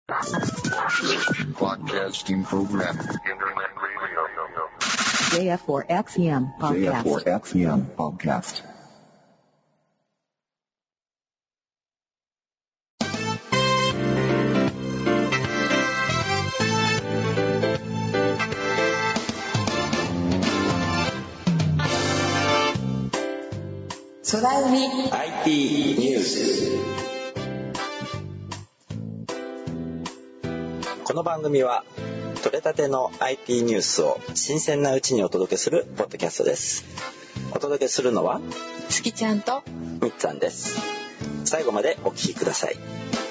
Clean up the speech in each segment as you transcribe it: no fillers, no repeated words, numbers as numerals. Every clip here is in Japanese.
Broadcasting program. JF4XEM podcast. JF4XEM podcast. 空海 IT ニュース。この番組は取れたての IT ニュースを新鮮なうちにお届けするポッドキャストです。お届けするのはすきちゃんとみっつぁんです。最後までお聞きください。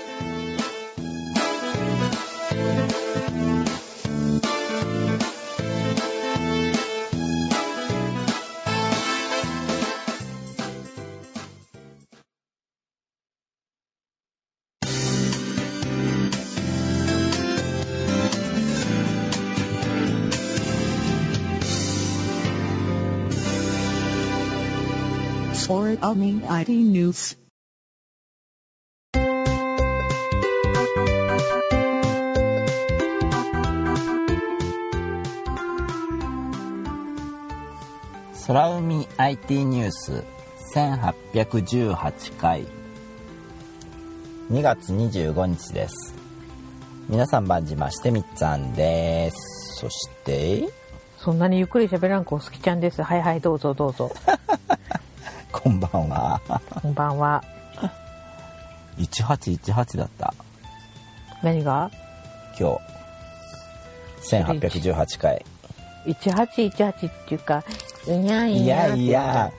Or IT News. 空海 IT ニュース1818回2月25日です。皆さん番じましてみっつぁんです。そしてそんなにゆっくり喋らん子すきちゃんです。はいはいどうぞどうぞこんばんは。 こんばんは。 1818だった。 何が？ 今日1818回。 1818っていうかいやいやいや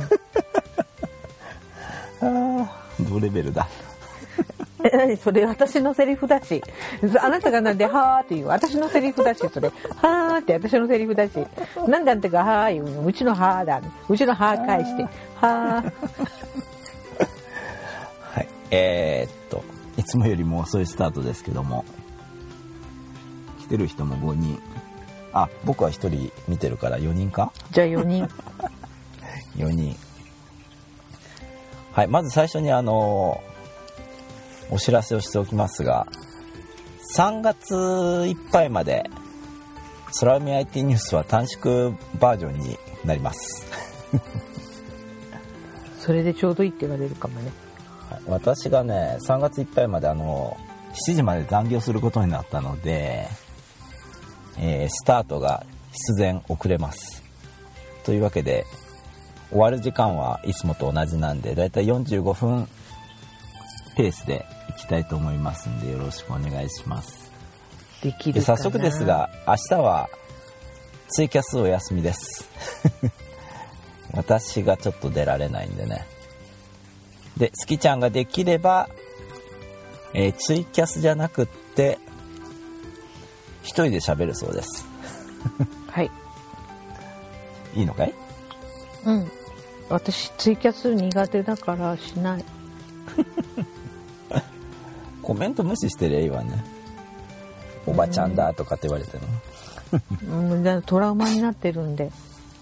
同レベルだ。 何それ私のセリフだし、あなたがなんではーって言う私のセリフだし、それはーって私のセリフだし、なんであんたがはー言うの、うちのはーだ、うちのはー返してはーはいいつもよりも遅いスタートですけども、来てる人も5人、あ、僕は1人見てるから4人か。 じゃあ4人 4人。はい、まず最初にお知らせをしておきますが、3月いっぱいまで空海 IT ニュースは短縮バージョンになりますそれでちょうどいいって言われるかもね。 はい、私がね3月いっぱいまで7時まで残業することになったので、スタートが必然遅れます。というわけで終わる時間はいつもと同じなんで、だいたい45分ペースでいきたいと思いますんで、よろしくお願いします。 できるかな。 早速ですが、明日はツイキャスお休みです私がちょっと出られないんでね。で、すきちゃんができれば、ツイキャスじゃなくって一人で喋るそうですはいいいのかい？ うん、私ツイキャス苦手だからしないコメント無視してりゃいいわね。おばちゃんだとかって言われてるトラウマになってるんで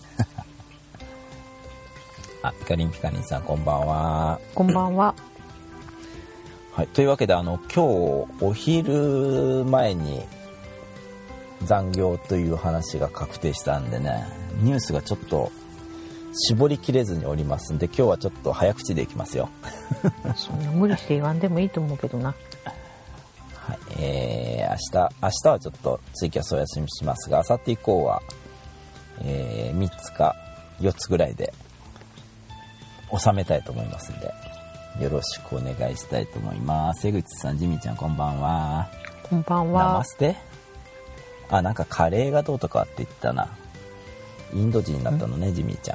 あ、ピカリンピカリンさんこんばんは。 こんばんははい、というわけで今日お昼前に残業という話が確定したんでね、ニュースがちょっと絞りきれずにおりますんで、今日はちょっと早口でいきますよそんな無理して言わんでもいいと思うけどな。 はい、明日はちょっとツイキャスお休みしますが、明後日以降は、3つか4つぐらいで収めたいと思いますんで、よろしくお願いしたいと思います。江口さん、ジミーちゃんこんばんは。 こんばんは。 ナマステ。あ、なんかカレーがどうとかって言ってたな。インド人になったのね、ジミーちゃん。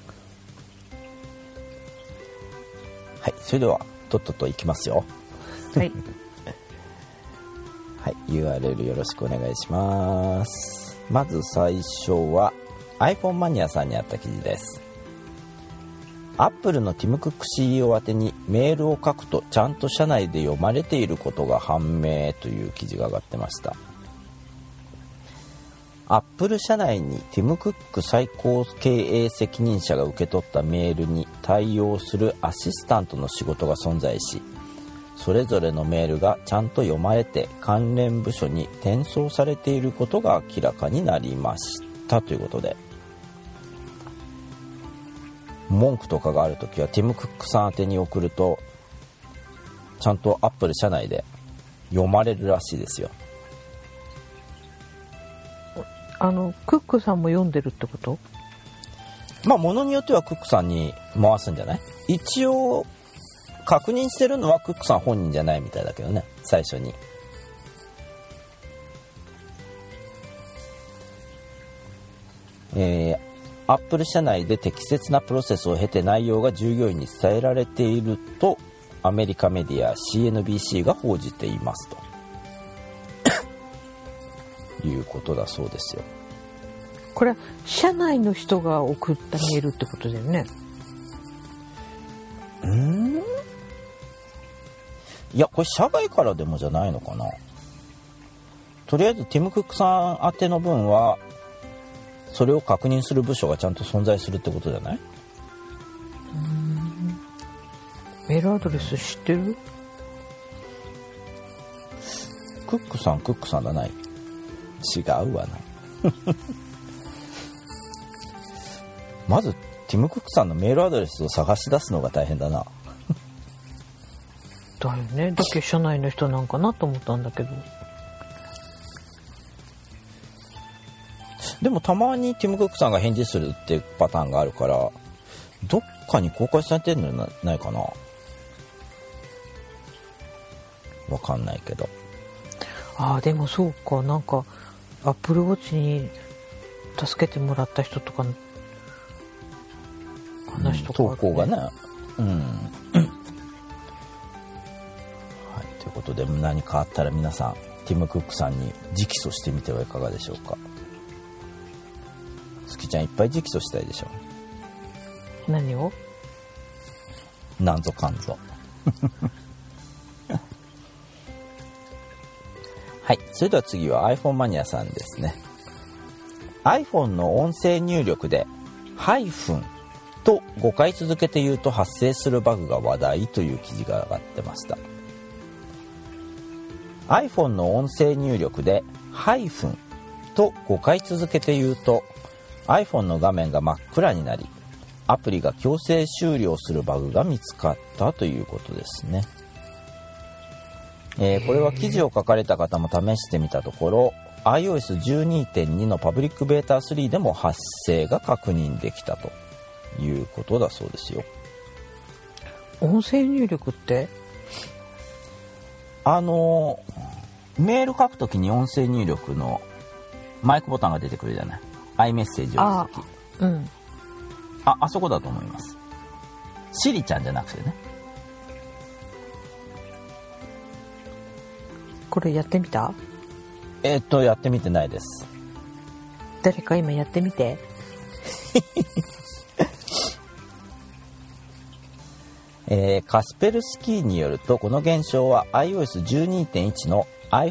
はい、それではとっとといきますよ。 はいはい、URL よろしくお願いします。まず最初は iPhone マニアさんにあった記事です。アップルのティム・クック CEO 宛てにメールを書くとちゃんと社内で読まれていることが判明という記事が上がってました。アップル社内にティム・クック最高経営責任者が受け取ったメールに対応するアシスタントの仕事が存在し、 それぞれのメールがちゃんと読まれて関連部署に転送されていることが明らかになりましたということで、文句とかがあるときはティム・クックさん宛てに送るとちゃんとアップル社内で読まれるらしいですよ。 クックさんも読んでるってこと？ まあものによってはクックさんに回すんじゃない？一応確認してるのはクックさん本人じゃないみたいだけどね、最初に。アップル社内で適切なプロセスを経て内容が従業員に伝えられているとアメリカメディア CNBC が報じていますということだそうですよ。 これは社内の人が送ったメールってことだよね。 いやこれ社外からでもじゃないのかな。とりあえずティム・クックさん宛ての分はそれを確認する部署がちゃんと存在するってことじゃない？ メールアドレス知ってる？ クックさんだない。違うわなまずティム・クックさんのメールアドレスを探し出すのが大変だなだよね。だけ社内の人なんかなと思ったんだけど。 でもたまにティム・クックさんが返事するってパターンがあるからどっかに公開されてるのないかな。わかんないけど。 でもそうか、なんかアップルウォッチに助けてもらった人とかの話とか、 投稿がね。はい、ということで何かあったら皆さんティム・クックさんに直訴してみてはいかがでしょうか。好きちゃんいっぱい直訴したいでしょ。 何を？ なんぞかんぞはい、それでは次は iPhone マニアさんですね。 iPhone の音声入力でハイフンと5回続けて言うと発生するバグが話題という記事が上がってました。 iPhone の音声入力でハイフンと5回続けて言うと iPhone の画面が真っ暗になりアプリが強制終了するバグが見つかったということですね。これは記事を書かれた方も試してみたところ iOS12.2 のパブリックベータ3でも発生が確認できたということだそうですよ。 音声入力ってメール書くときに音声入力のマイクボタンが出てくるじゃない。iMessage を打つとき。あそこだと思います。シリちゃんじゃなくてね。 これやってみた？ やってみてないです。 誰か今やってみてカスペルスキーによるとこの現象は iOS12.1 の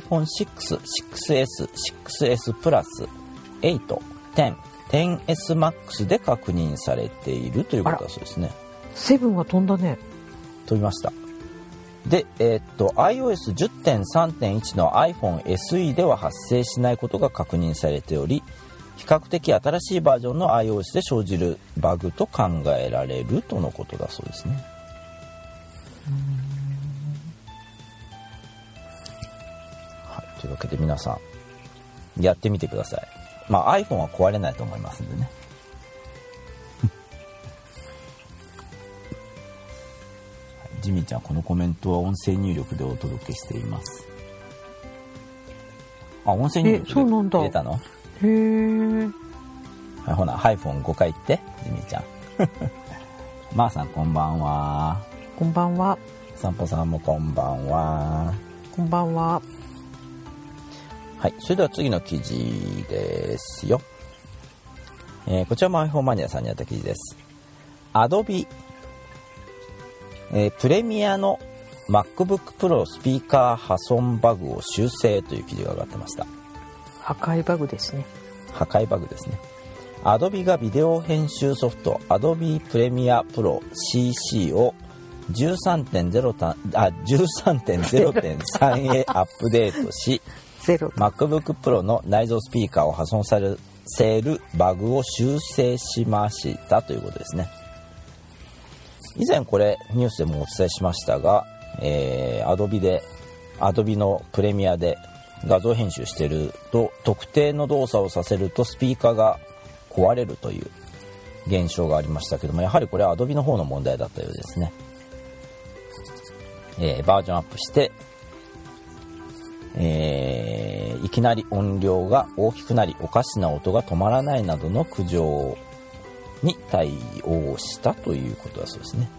iPhone6、6S、6S プラス、8、10、10S Max で確認されているということだそうですね。 7は飛んだね。 飛びました。で、iOS10.3.1 の iPhone SE では発生しないことが確認されており、比較的新しいバージョンの iOS で生じるバグと考えられるとのことだそうですね。はい、というわけで皆さんやってみてください。iPhone は壊れないと思いますんでね。ジミーちゃん、このコメントは音声入力でお届けしています。音声入力で入れたの？ へー。 はい、ほな、iPhone5 回言って、ジミーちゃん。まーさん、こんばんは。 こんばんは。 散歩さんもこんばんは。 こんばんは。 はい、それでは次の記事ですよ。こちらも iPhone マニアさんにあった記事です。Adobeプレミアの MacBook Pro スピーカー破損バグを修正という記事が上がってました。 破壊バグですね。 破壊バグですね。Adobe がビデオ編集ソフト Adobe Premiere Pro CC を 13.0.3 へアップデートしMacBook Pro の内蔵スピーカーを破損させるバグを修正しましたということですね。以前これニュースでもお伝えしましたが、Adobe のプレミアで画像編集してると特定の動作をさせるとスピーカーが壊れるという現象がありましたけども、やはりこれは Adobe の方の問題だったようですね。バージョンアップして、いきなり音量が大きくなりおかしな音が止まらないなどの苦情に対応したということだそうですね。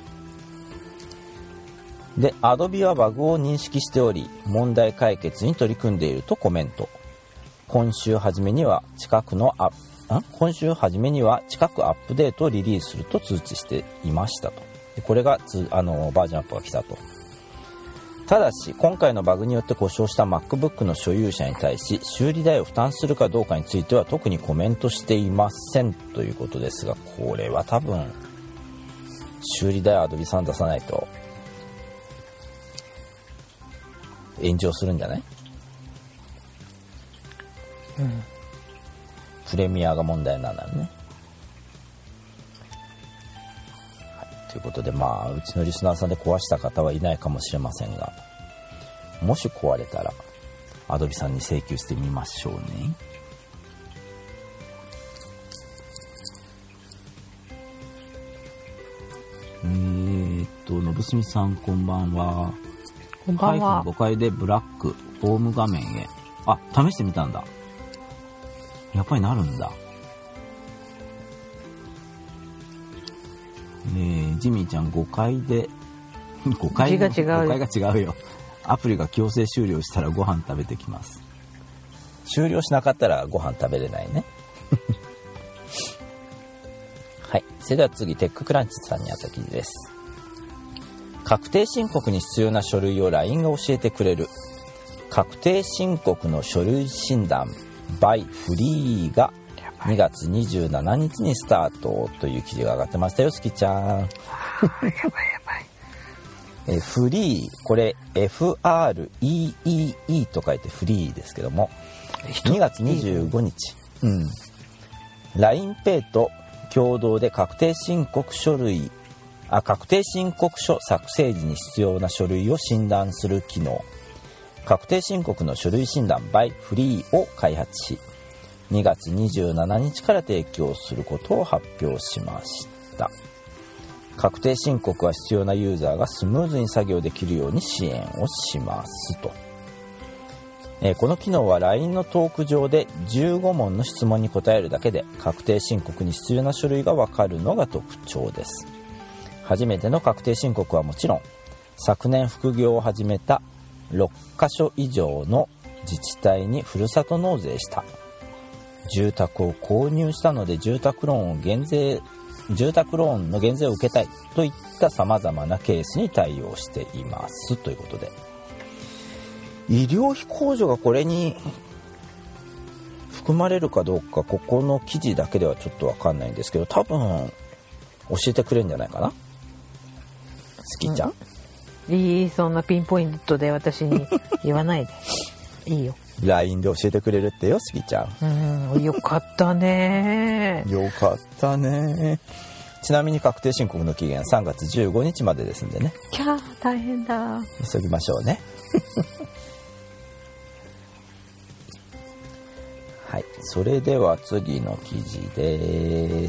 で、Adobe はバグを認識しており問題解決に取り組んでいるとコメント。今週初めには近くアップデートをリリースすると通知していましたと。でこれがバージョンアップが来たと。ただし今回のバグによって故障した MacBook の所有者に対し修理代を負担するかどうかについては特にコメントしていませんということですが、これは多分修理代は Adobe さん出さないと炎上するんじゃない？プレミアが問題なんだね。ということで、うちのリスナーさんで壊した方はいないかもしれませんが、もし壊れたら Adobe さんに請求してみましょうね。のぶすみさんこんばんは。 こんばんは。 5階でブラックホーム画面へ。試してみたんだ。やっぱりなるんだ。ジミーちゃん5階で5階が違うよ。アプリが強制終了したらご飯食べてきます。終了しなかったらご飯食べれないね。はい、それでは次テッククランチさんにあった記事です。確定申告に必要な書類を LINE が教えてくれる。確定申告の書類診断 by フリーが2月27日にスタートという記事が上がってましたよ、すきちゃん。やばい。フリー、これ FREEE と書いてフリーですけども、2月25日、LINEPay と共同で確定申告書作成時に必要な書類を診断する機能、確定申告の書類診断 by フリーを開発し、2月27日から提供することを発表しました。確定申告が必要なユーザーがスムーズに作業できるように支援をしますと。この機能は LINE のトーク上で15問の質問に答えるだけで確定申告に必要な書類が分かるのが特徴です。初めての確定申告はもちろん、昨年副業を始めた6カ所以上の自治体にふるさと納税した、住宅を購入したので住宅ローンの減税を受けたいといった様々なケースに対応していますということで、医療費控除がこれに含まれるかどうかここの記事だけではちょっと分かんないんですけど、多分教えてくれるんじゃないかな。すきちゃん、 そんなピンポイントで私に言わないでいいよ。 LINE で教えてくれるってよ、すきちゃん。 よかったね。 よかったね。ちなみに確定申告の期限3月15日までですんでね。 キャー大変だ。 急ぎましょうね。はい、それでは次の記事です。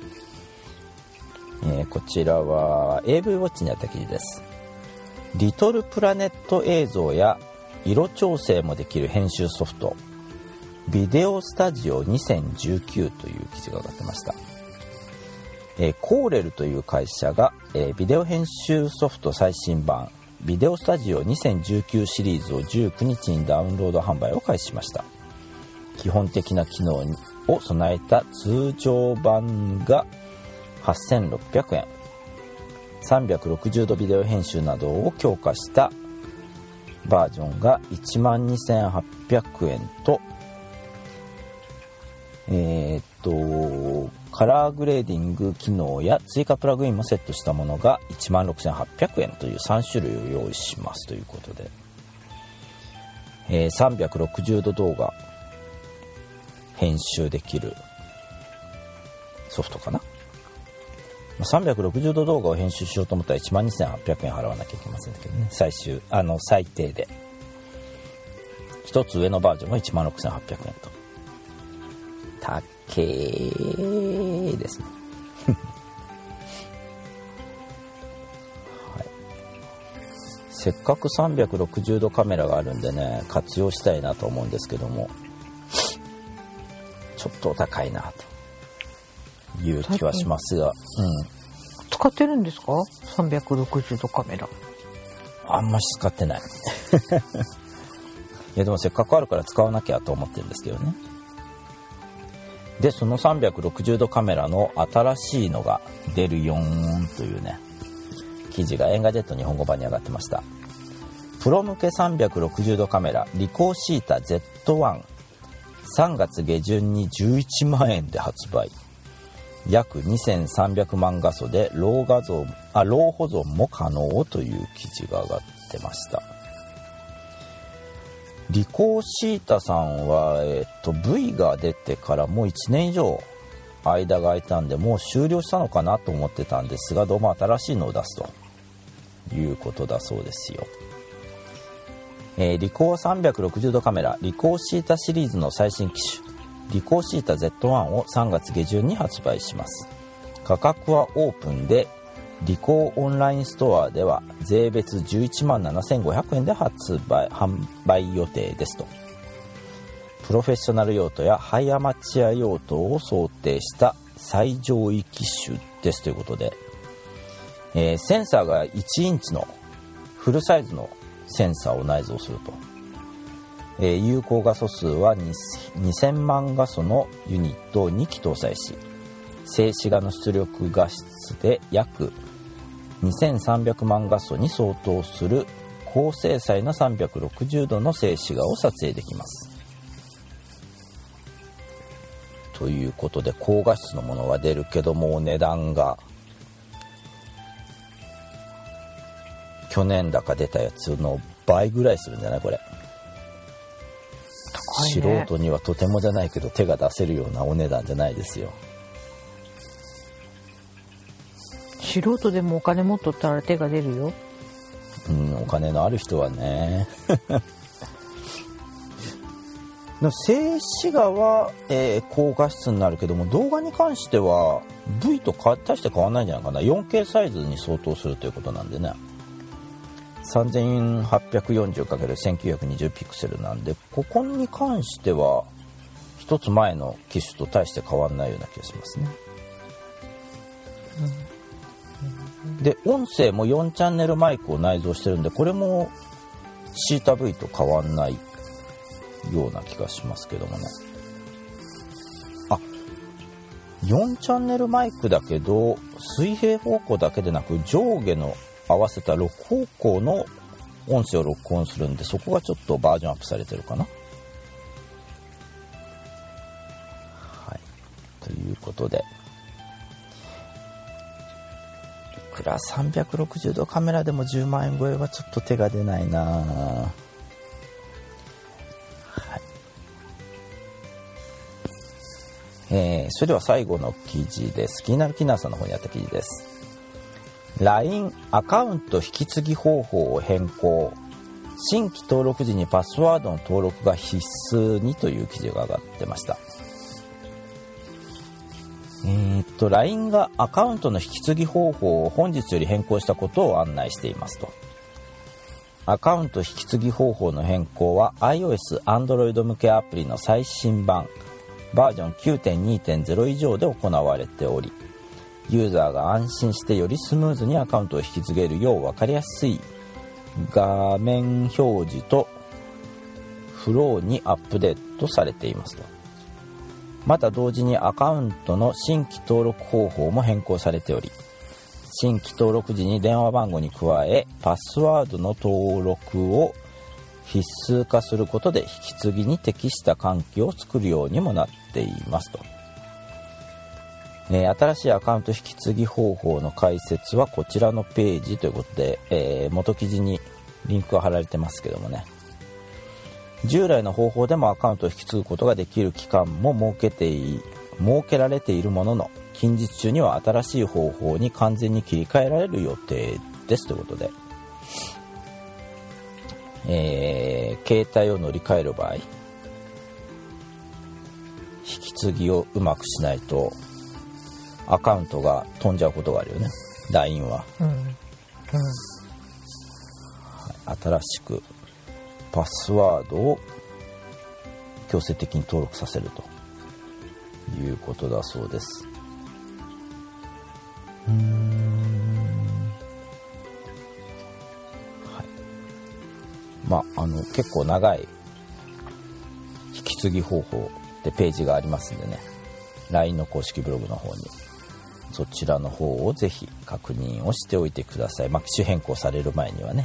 こちらは AV ウォッチにあった記事です。リトルプラネット映像や色調整もできる編集ソフトビデオスタジオ2019という記事が上がってました。コーレルという会社が、ビデオ編集ソフト最新版ビデオスタジオ2019シリーズを19日にダウンロード販売を開始しました。基本的な機能を備えた通常版が8600円、360度ビデオ編集などを強化したバージョンが 12,800 円と、 カラーグレーディング機能や追加プラグインもセットしたものが 16,800 円という3種類を用意しますということで、360度動画編集できるソフトかな。360度動画を編集しようと思ったら 12,800 円払わなきゃいけませんけどね、最低で一つ上のバージョンが 16,800 円と高いですねはい、せっかく360度カメラがあるんでね、活用したいなと思うんですけども、ちょっとお高いなという気はしますが、 使ってるんですか360度カメラ。 あんまし使ってないいやでもせっかくあるから使わなきゃと思ってるんですけどね。でその360度カメラの新しいのが出るよーんというね記事がエンガジェット日本語版に上がってました。プロ向け360度カメラリコーシータ Z1 3月下旬に11万円で発売、約2300万画素でロー保存も可能という記事が上がってました。リコーシータさんは、V が出てからもう1年以上間が空いたんでもう終了したのかなと思ってたんですが、どうも新しいのを出すということだそうですよ。リコー360度カメラリコーシータシリーズの最新機種リコーシータ Z1 を3月下旬に発売します。価格はオープンでリコーオンラインストアでは税別11万7500円で販売予定ですと。プロフェッショナル用途やハイアマチュア用途を想定した最上位機種ですということで、センサーが1インチのフルサイズのセンサーを内蔵すると、有効画素数は2000万画素のユニットを2機搭載し、静止画の出力画質で約2300万画素に相当する高精細な360度の静止画を撮影できます。ということで高画質のものは出るけども値段が去年高出たやつの倍ぐらいするんじゃないこれ。高いね。素人にはとてもじゃないけど手が出せるようなお値段じゃないですよ。 素人でもお金持っとったら手が出るよ。 お金のある人はね静止画は、高画質になるけども動画に関しては V と大して変わらないんじゃないかな。 4K サイズに相当するということなんでね、3840×1920 ピクセルなんで、ここに関しては一つ前の機種と大して変わらないような気がしますね。で音声も4チャンネルマイクを内蔵してるんで、これもシータ V と変わらないような気がしますけどもね。4チャンネルマイクだけど水平方向だけでなく上下の合わせた6方向の音声を録音するんで、そこがちょっとバージョンアップされてるかな。はい、ということでいくら360度カメラでも10万円超えはちょっと手が出ないな。はい、それでは最後の記事です。気になるキナーさんの方にあった記事です。LINE アカウント引き継ぎ方法を変更、新規登録時にパスワードの登録が必須にという記事が上がってました。LINE がアカウントの引き継ぎ方法を本日より変更したことを案内していますと。アカウント引き継ぎ方法の変更は iOS、Android 向けアプリの最新版バージョン 9.2.0 以上で行われており、ユーザーが安心してよりスムーズにアカウントを引き継げるよう分かりやすい画面表示とフローにアップデートされていますと。また同時にアカウントの新規登録方法も変更されており、新規登録時に電話番号に加えパスワードの登録を必須化することで引き継ぎに適した環境を作るようにもなっていますと。 新しいアカウント引き継ぎ方法の解説はこちらのページということで、元記事にリンクが貼られてますけどもね、従来の方法でもアカウントを引き継ぐことができる期間も設けられているものの、近日中には新しい方法に完全に切り替えられる予定ですということで、携帯を乗り換える場合、引き継ぎをうまくしないとアカウントが飛んじゃうことがあるよね、 LINE は、新しくパスワードを強制的に登録させるということだそうです。結構長い引き継ぎ方法ってページがありますんでね、 LINE の公式ブログの方にそちらの方をぜひ確認をしておいてください。機種変更される前にはね。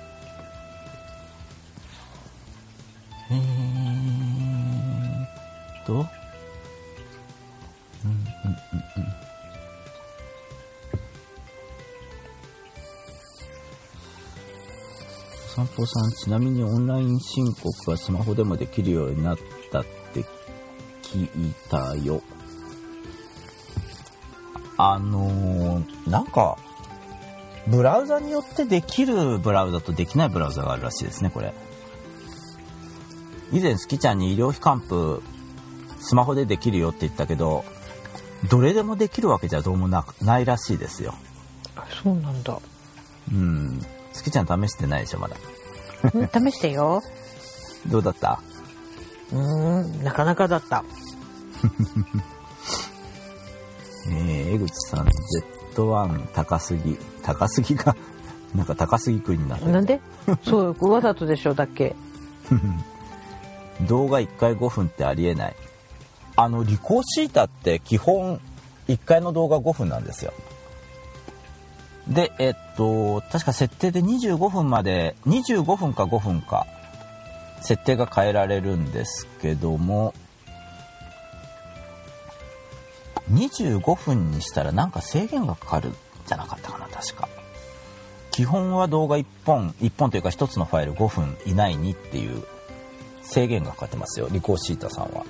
散歩さん、ちなみにオンライン申告がスマホでもできるようになったって聞いたよ。なんかブラウザによってできるブラウザとできないブラウザがあるらしいですね。これ以前スキちゃんに医療費還付スマホでできるよって言ったけど、どれでもできるわけじゃどうもないらしいですよ。 あ、そうなんだ。 スキちゃん試してないでしょまだ。 試してよ。 どうだった？ なかなかだった。 江口さん Z1 高すぎがなんか高すぎくんになってる。 なんで？そうわざとでしょだっけ。 動画1回5分ってありえない。リコーシータって基本1回の動画5分なんですよ。で確か設定で25分まで25分か5分か設定が変えられるんですけども、25分にしたらなんか制限がかかるんじゃなかったかな。確か基本は動画1本というか1つのファイル5分以内にっていう制限がかかってますよ、リコーシータさんは。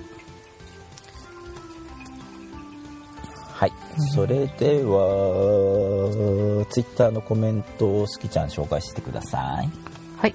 はい、それではツイッターのコメントをすきちゃん紹介してください。 はい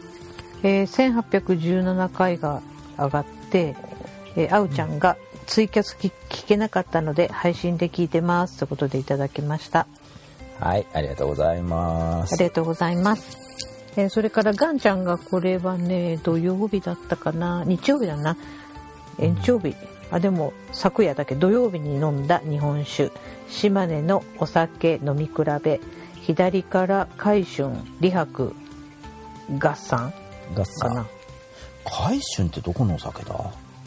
、1817回が上がって、あうちゃんがツイキャス聞けなかったので配信で聞いてますということでいただきました。 はい、ありがとうございます。 ありがとうございます。それからガンちゃんがこれはね土曜日だったかな、日曜日だな、延長日、でも昨夜だけ土曜日に飲んだ日本酒島根のお酒飲み比べ、左から海春李白合算かな。 海春ってどこのお酒だ？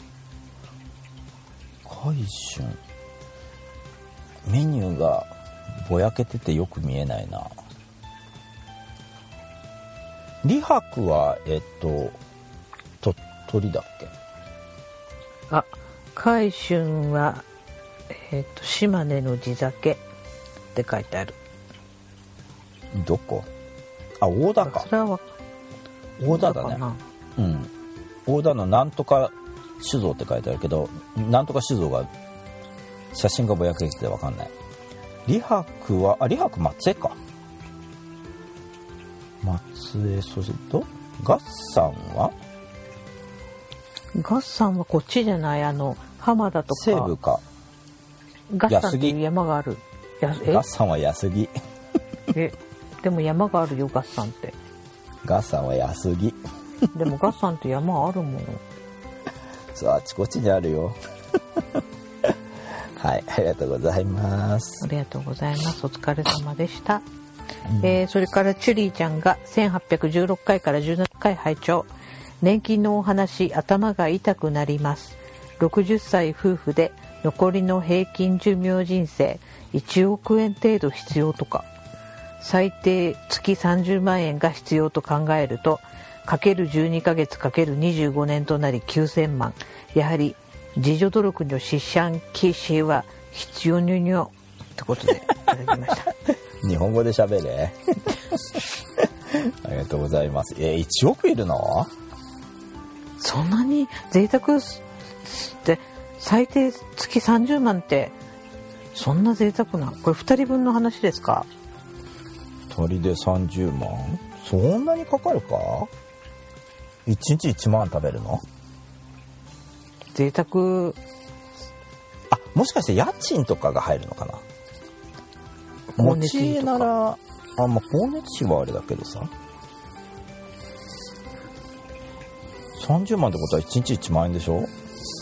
海春メニューがぼやけててよく見えないな。李白は鳥取だっけ？ 海春は島根の地酒って書いてある。 どこ？大田か。 それは大田だね。大田のなんとか酒造って書いてあるけど、なんとか酒造が写真がぼやけてて分かんない。李白は李白松江か。松江。そして合算はこっちじゃない、浜田とか西部か。 合算っていう山がある。 合算は安木。 でも山があるよ合算って。 合算は安木。 でも合算って山あるもん。 そう、あちこちにあるよ。はい、ありがとうございます。 ありがとうございます。お疲れ様でした。それからチュリーちゃんが1816回から17回拝聴。年金のお話、頭が痛くなります。60歳夫婦で残りの平均寿命人生1億円程度必要とか、最低月30万円が必要と考えるとかける12ヶ月かける25年となり9000万。やはり自助努力の資産形成は必要にってことでいただきました日本語で喋れありがとうございます。1億いるの？ そんなに贅沢って最低月30万ってそんな贅沢な、これ2人分の話ですか 2人で30万？そんなにかかるか？1日1万食べるの？ 贅沢。 あ、もしかして家賃とかが入るのかな？持ち家なら、光熱費はあれだけどさ、30万ってことは1日1万円でしょ？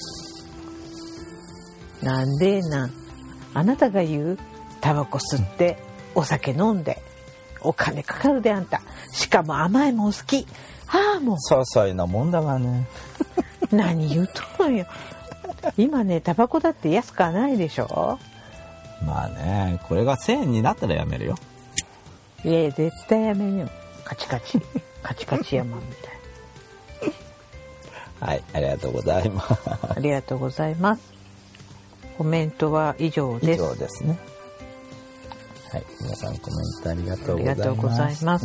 なんであなたが言うタバコ吸ってお酒飲んでお金かかるであんた。しかも甘いもん好き。もう些細なもんだがね何言うとんよ。今ねタバコだって安くはないでしょ。 まあね、これが1000円になったらやめるよ。 いや絶対やめんよ。カチカチカチカチ山みたい。 はい、ありがとうございますありがとうございます。コメントは以上です。 以上ですね。はい、皆さんコメントありがとうございます。 ありがとうございます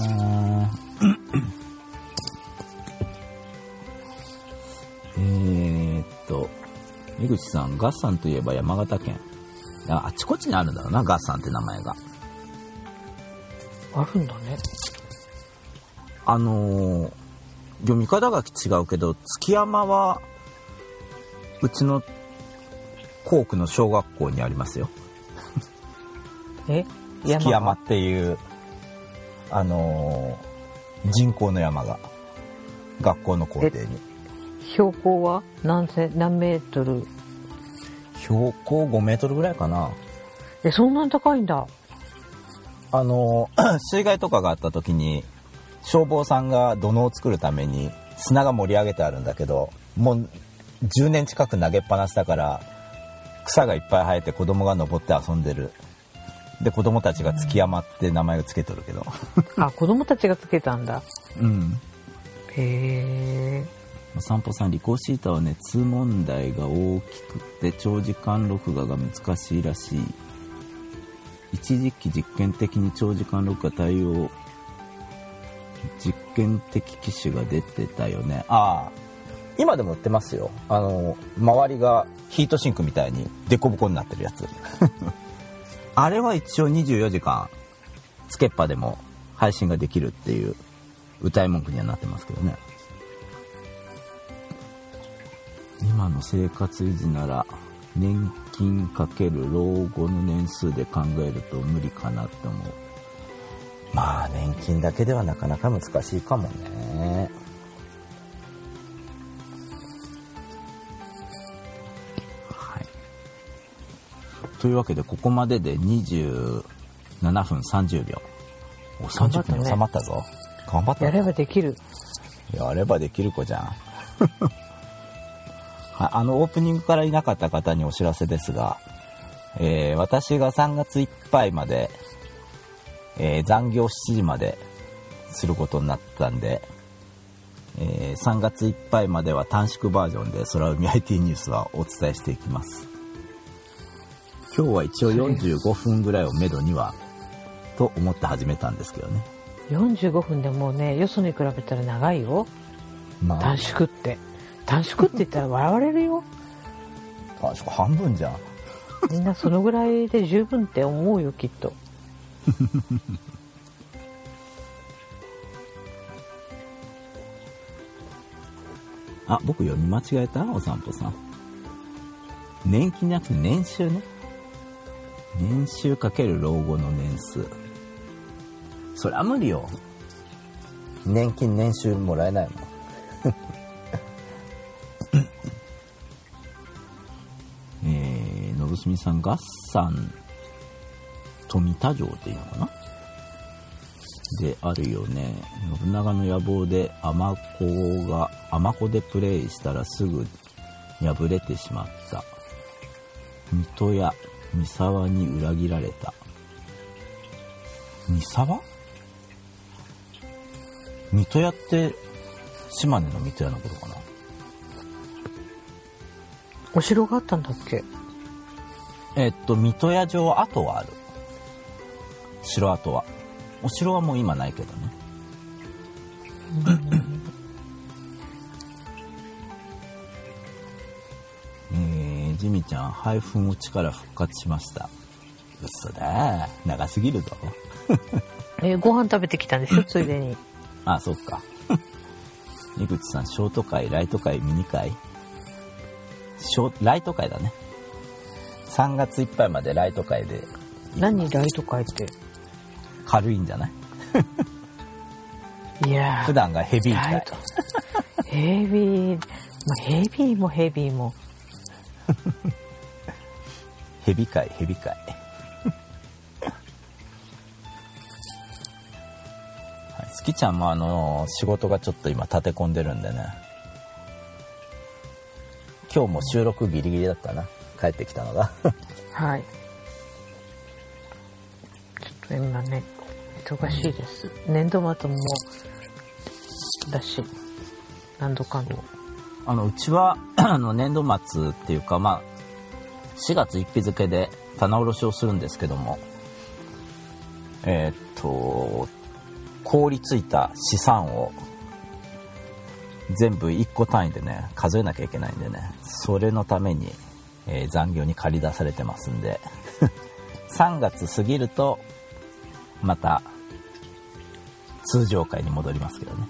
井口さん、ガッサンといえば山形県。あちこちにあるんだろうな、ガッサンって名前が。 あるんだね。 読み方が違うけど、築山はうちの校区の小学校にありますよ。築山っていう人工の山が学校の校庭に。 標高は何メートル？ 標高5メートルぐらいかな。 そんなに高いんだ。 水害とかがあった時に消防さんが土のを作るために砂が盛り上げてあるんだけど、もう10年近く投げっぱなしだから草がいっぱい生えて子供が登って遊んでる。で子供たちが築山って名前をつけとるけど子供たちがつけたんだ。 へえ。お散歩さん、リコーシータは熱問題が大きくて長時間録画が難しいらしい。一時期実験的に長時間録画対応実験的機種が出てたよね。今でも売ってますよ。周りがヒートシンクみたいにデコボコになってるやつあれは一応24時間つけっぱでも配信ができるっていう歌い文句にはなってますけどね。今の生活維持なら年金かける老後の年数で考えると無理かなって思う。まあ年金だけではなかなか難しいかもね。はい。というわけでここまでで27分30秒。30分に収まったぞ。頑張ったね。 やればできる。 やればできる子じゃんオープニングからいなかった方にお知らせですが、私が3月いっぱいまで、残業7時まですることになったんで、3月いっぱいまでは短縮バージョンで空海 IT ニュースはお伝えしていきます。今日は一応45分ぐらいをめどにはと思って始めたんですけどね。 45分でもうね、よそに比べたら長いよ。短縮って言ったら笑われるよ。 短縮半分じゃん。 みんなそのぐらいで十分って思うよきっと僕読み間違えた？お散歩さん。年金じゃなくて年収ね。年収かける老後の年数。そりゃ無理よ。年金年収もらえないもんのぶすみさん、合算富田城っていうのかなであるよね。信長の野望で尼子でプレイしたらすぐ敗れてしまった。水戸や三沢に裏切られた。三沢？水戸屋って島根の水戸屋のことかな。 お城があったんだっけ？ 水戸屋城跡はある。城跡は。お城はもう今ないけどね。ジミちゃん、配布落ちから復活しました。嘘だ、長すぎるぞ。 ご飯食べてきたんでしょ、ついでに。 あ、そっか。井口さん、ショート会、ライト会、ミニ会。ライト会だね。3月いっぱいまでライト会で。 何ライト会って。 軽いんじゃない？ いや普段がヘビー会。 ヘビー、まあ、ヘビーもヘビーも。 ヘビ会、ヘビ会。スキちゃんも仕事がちょっと今立て込んでるんでね。今日も収録ギリギリだったな、帰ってきたのが。 はい。ちょっと今ね、忙しいです。年度末もだし、何度かの。 うちは年度末っていうか、まあ4月1日付で棚卸しをするんですけども、凍りついた資産を全部1個単位でね数えなきゃいけないんでね、それのために、残業に駆り出されてますんで3月過ぎるとまた通常会に戻りますけどね。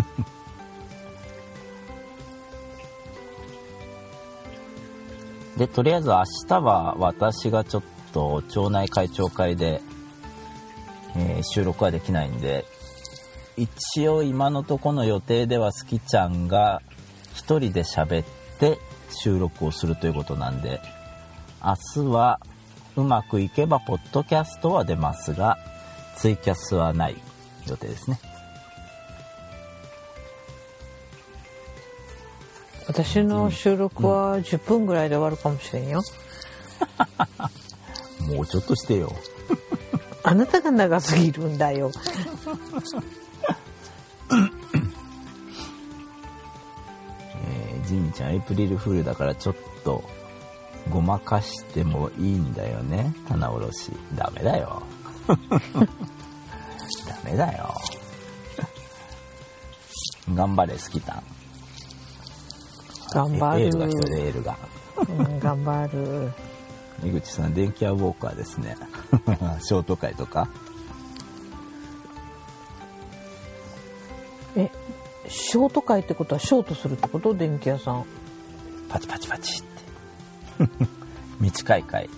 で、とりあえず明日は私がちょっと町内会長会で、収録はできないんで、一応今のところの予定ではスキちゃんが一人で喋って収録をするということなんで、明日はうまくいけばポッドキャストは出ますが、ツイキャスはない予定ですね。 私の収録は10分ぐらいで終わるかもしれんよ。 もうちょっとしてよ。 あなたが長すぎるんだよ。 ジミちゃんエイプリルフールだからちょっとごまかしてもいいんだよね、棚卸し。ダメだよ。ダメだよ。頑張れスキタン。 頑張る。 エールが必要で、エールが。 頑張る。 井口さん、電気屋ウォーカーですね。ショート会とか。 ショート会ってことはショートするってこと？電気屋さん。 パチパチパチって。短い会。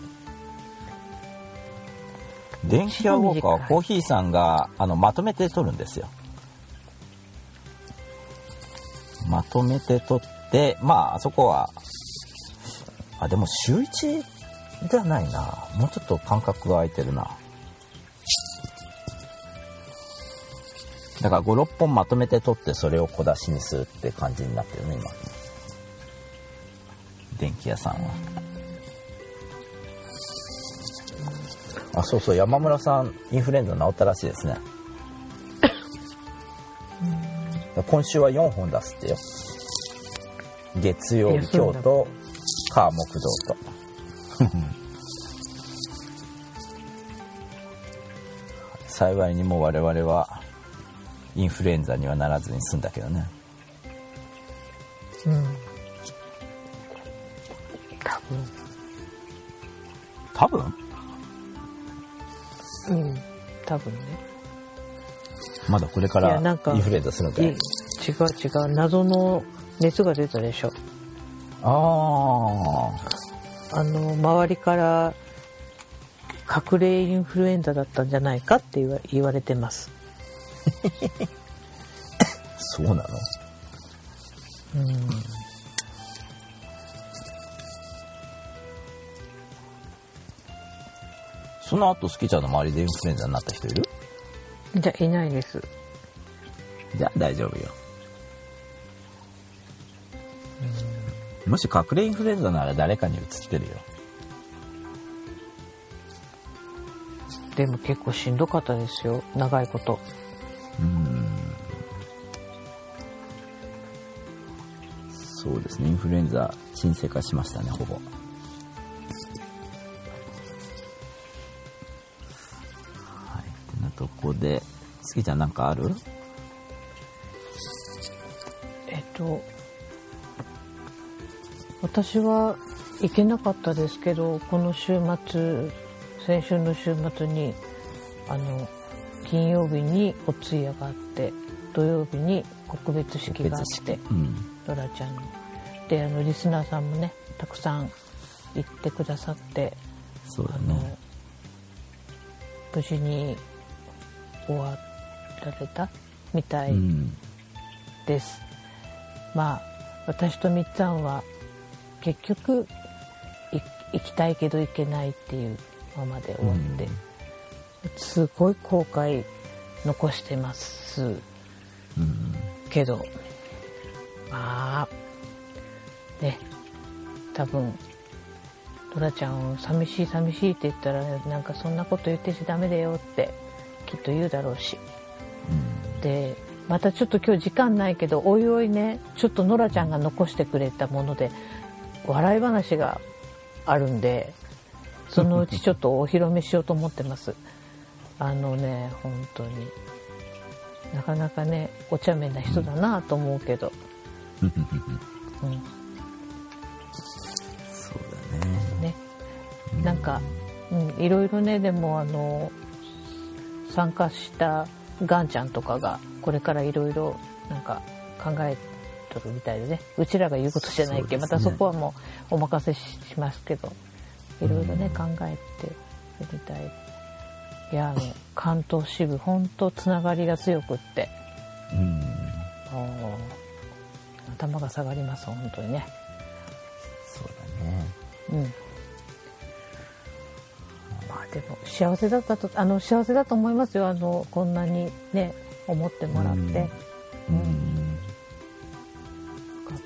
電気屋ウォーカーはコーヒーさんがまとめて撮るんですよ。まとめて撮って、まああそこはでも週1ではないな、もうちょっと間隔が空いてるな。だから 5,6 本まとめて撮ってそれを小出しにするって感じになってるね今、電気屋さんは。そうそう、山村さんインフルエンザ治ったらしいですね。今週は4本出すってよ。月曜日今日と火木土と。幸いにも我々はインフルエンザにはならずに済んだけどね。多分多分ね。 まだこれからインフルエンザするんかい？違う謎の熱が出たでしょ。周りから隠れインフルエンザだったんじゃないかって言われてます。 そうなの？その後スキちゃんの周りでインフルエンザになった人いる？ じゃいないです。 じゃあ大丈夫よ。もし隠れインフルエンザなら誰かにうつってるよ。 でも結構しんどかったですよ、長いこと。 そうですね、インフルエンザ沈静化しましたね、ほぼ。 こでスギちゃんなんかある？ 私は行けなかったですけど、この週末、先週の週末に金曜日にお通夜があって、土曜日に告別式があって、ドラちゃんのでリスナーさんもねたくさん行ってくださって、 そうだね、 無事に終わられたみたいです。まあ私とみっつぁんは結局行きたいけど行けないっていうままで終わって、すごい後悔残してます、けどまあね、多分ドラちゃん寂しい寂しいって言ったら、なんかそんなこと言ってちゃダメだよってきっと言うだろうし、でまたちょっと今日時間ないけど、おいおいね、ちょっとノラちゃんが残してくれたもので笑い話があるんで、そのうちちょっとお披露目しようと思ってます。本当になかなかねお茶目な人だなと思うけど、 そうだね。 なんか、いろいろね、でも参加したガンちゃんとかがこれからいろいろなんか考えとるみたいでね、うちらが言うことじゃないけど、またそこはもうお任せしますけど、いろいろね考えてるみたい。いや関東支部本当つながりが強くって、頭が下がります本当にね。 そうだね。 まあでも幸せだったと幸せだと思いますよ。こんなにね思ってもらって、よかった。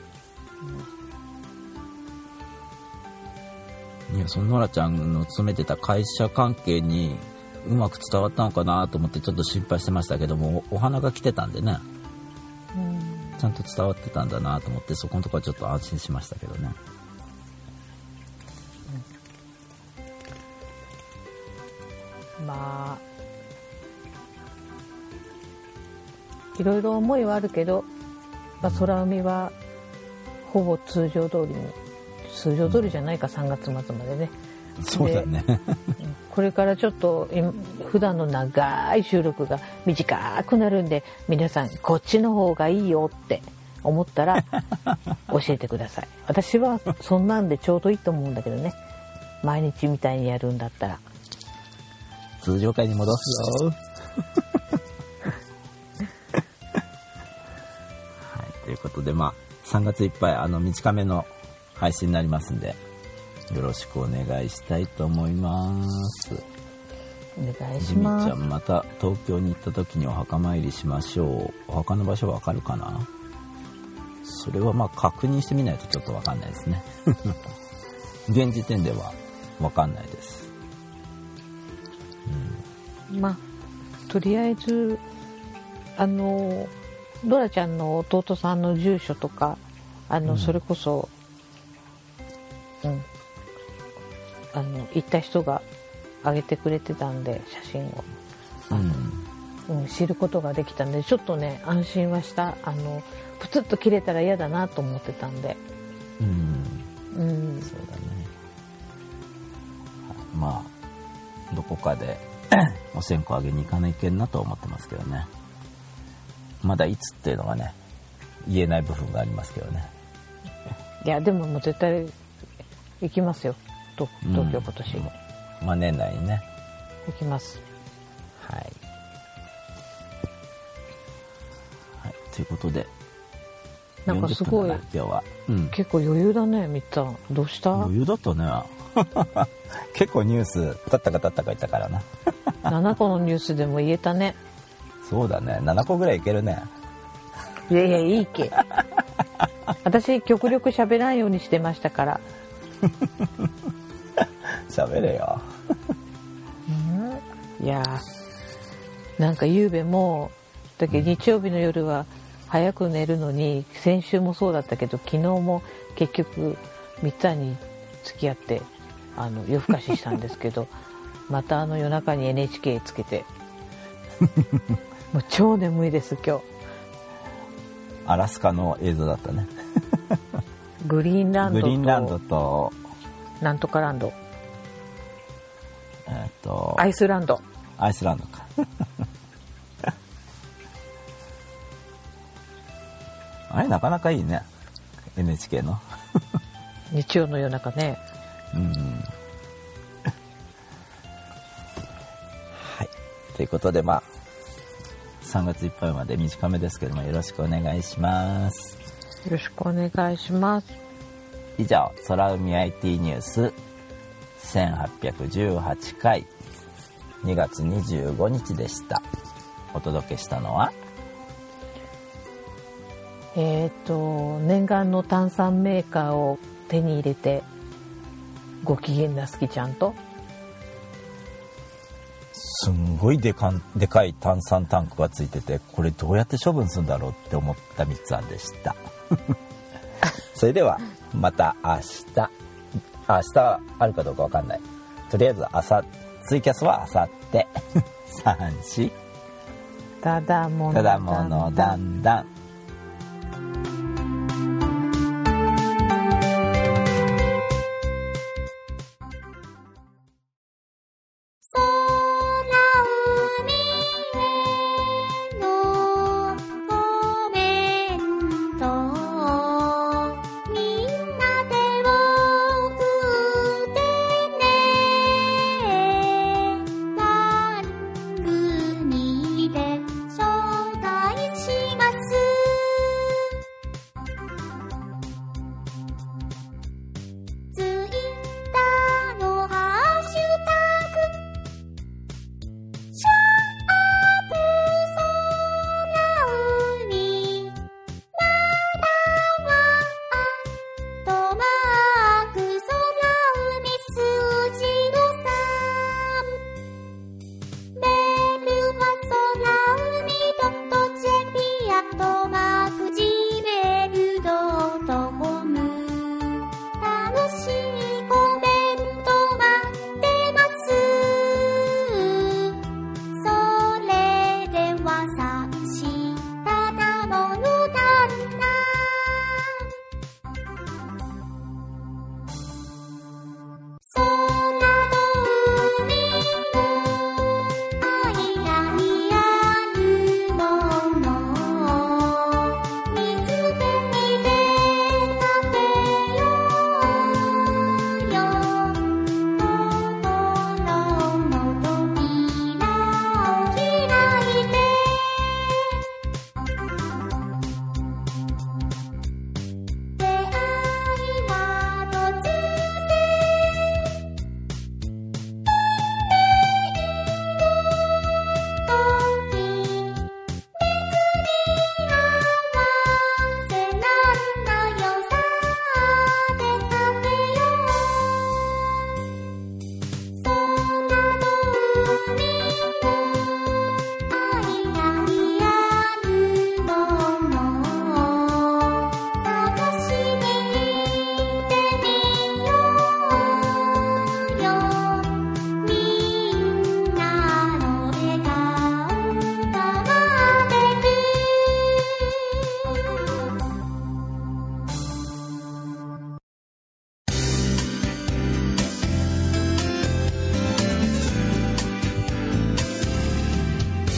いや、そのノラちゃんの勤めてた会社関係にうまく伝わったのかなと思ってちょっと心配してましたけども、お花が来てたんでね、ちゃんと伝わってたんだなと思って、そこのところはちょっと安心しましたけどね。 まあいろいろ思いはあるけど、空海はほぼ通常通りじゃないか、3月末までね。 そうだね。 これからちょっと普段の長い収録が短くなるんで、皆さんこっちの方がいいよって思ったら教えてください。私はそんなんでちょうどいいと思うんだけどね、毎日みたいにやるんだったら。 通常回に戻すぞ。はい、ということで3月いっぱい短めの配信になりますんで、よろしくお願いしたいと思います。 お願いします。 ジミちゃん、また東京に行った時にお墓参りしましょう。お墓の場所わかるかな？それは確認してみないとちょっとわかんないですね。現時点ではわかんないです。 とりあえずドラちゃんの弟さんの住所とかそれこそ行った人が上げてくれてたんで、写真を知ることができたんで、ちょっとね安心はした。プツッと切れたら嫌だなと思ってたんで、 そうだね。どこかでお線香あげに行かないけんなと思ってますけどね。まだいつっていうのがね言えない部分がありますけどね。 いやでももう絶対行きますよ、東京今年も。 年内にね行きます。 はい、ということで、 なんかすごい今日は、 結構余裕だね、みっちゃん。どうした？ 余裕だったね。結構ニュースたったか言ったからな。 7個のニュースでも言えたね。 そうだね、7個ぐらいいけるね。 いやいや、いいけ。私極力喋らんようにしてましたから。 喋れよ。 いやなんか夕べもだけど日曜日の夜は早く寝るのに、先週もそうだったけど昨日も結局みっつぁんに付き合って夜更かししたんですけどまた夜中に NHK つけてもう超眠いです今日。 アラスカの映像だったね。 グリーンランドとグリーンランドとなんとかランド、アイスランドアイスランドか。あれなかなかいいね、 NHK の日曜の夜中ね。 はい、ということで3月いっぱいまで短めですけども、よろしくお願いします。 よろしくお願いします。 以上、空海 IT ニュース1818回2月25日でした。お届けしたのは念願の炭酸メーカーを手に入れてご機嫌なすきちゃんと、 すんごいでかい炭酸タンクがついてて、これどうやって処分するんだろうって思ったみっつぁんでした。それではまた明日あるかどうかわかんない。とりあえずツイキャスはあさって34 ただもただものだんだん。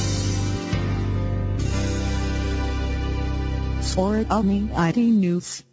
Sorami IT News